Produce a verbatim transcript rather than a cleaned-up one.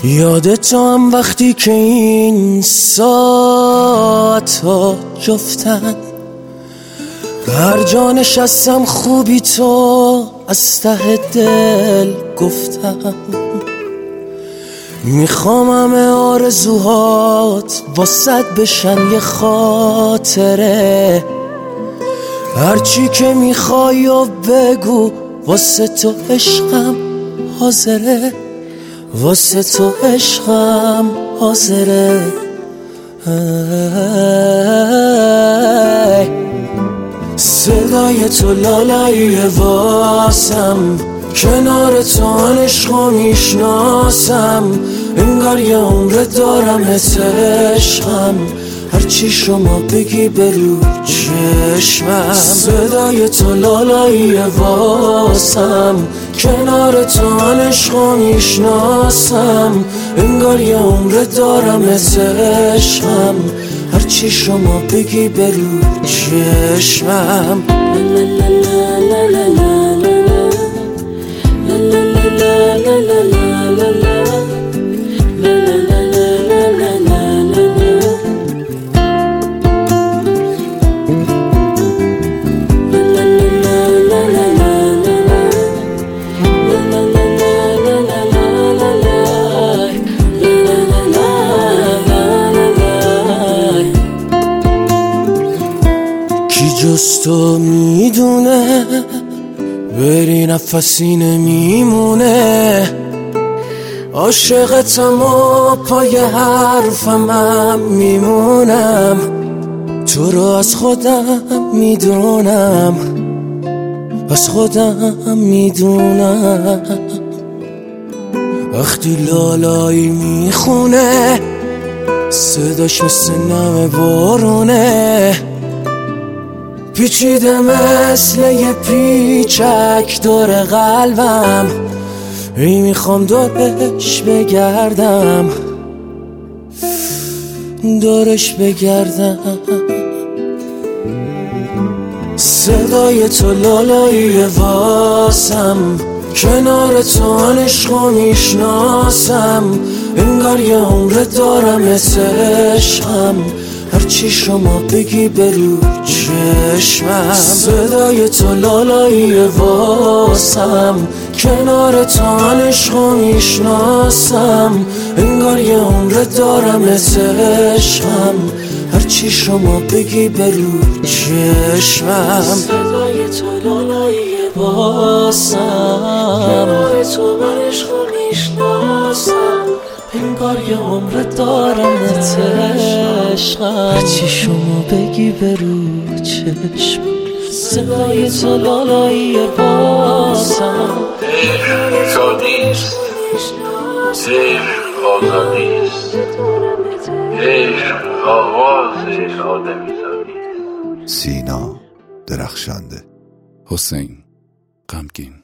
یادت هم وقتی که این ساعتا جفتن، هر جا نشستم خوبی تو از ته دل گفتم. میخوام همه آرزوهات واسد بشن یه خاطره، هرچی که میخوای و بگو، واسه تو عشقم حاضره، واسه تو عشقم حاضره. صدای تو لالایی واسم، کنار تو عشقو میشناسم، انگار یه عمر دارم عشقم، هرچی شما بگی برو چشمم. صدای تو لالایی واسم، کنار تو عشقو میشناسم، انگار یه عمر دارم عشقم، هرچی شما بگی برو چشمم. جز تو میدونه بری نفسی نمیمونه، عاشقتم و پای حرفم میمونم، تو رو از خودم میدونم، از خودم میدونم. وقتی لالایی میخونه صداش مثل نم بارونه، پیچیده مثل یه پیچک دور قلبم، ای میخوام دورش بگردم، دورش بگردم. صدای تو لالایی واسم، کنار تو عشقو میشناسم، انگار یه عمر دارم عشقم، هرچی شما بگی برو چشمم. صدای تو لالایی واسم، کنار تو عشقو میشناسم، انگار یه عمر دارم عشقم، هرچی شما بگی برو چشمم. صدای تو لالایی واسم، کنار تو عشقو میشناسم، انگار یه عمر دارم عشقم، هرچی شما بگی برو چشم. صدای تو لالایی واسم، عشق شادیست، عشق آزادیست، عشق آواز آدمیزادیست. سینا درخشنده، حسین غمگین.